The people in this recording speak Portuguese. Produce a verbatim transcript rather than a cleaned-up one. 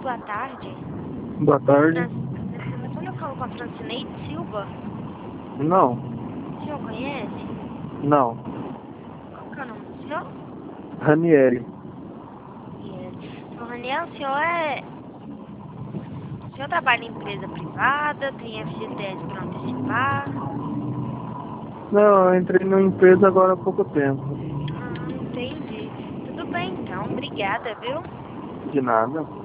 boa tarde. Boa tarde. Eu estou falando com a Francineide Silva. Não. O senhor conhece? Não. Qual que é o nome do senhor? Ranieri. Senhor Raniel, o senhor é... O senhor trabalha em empresa privada, tem F G T S para antecipar? Não, eu entrei numa empresa agora há pouco tempo. Ah, entendi. Tudo bem então, obrigada, viu? De nada.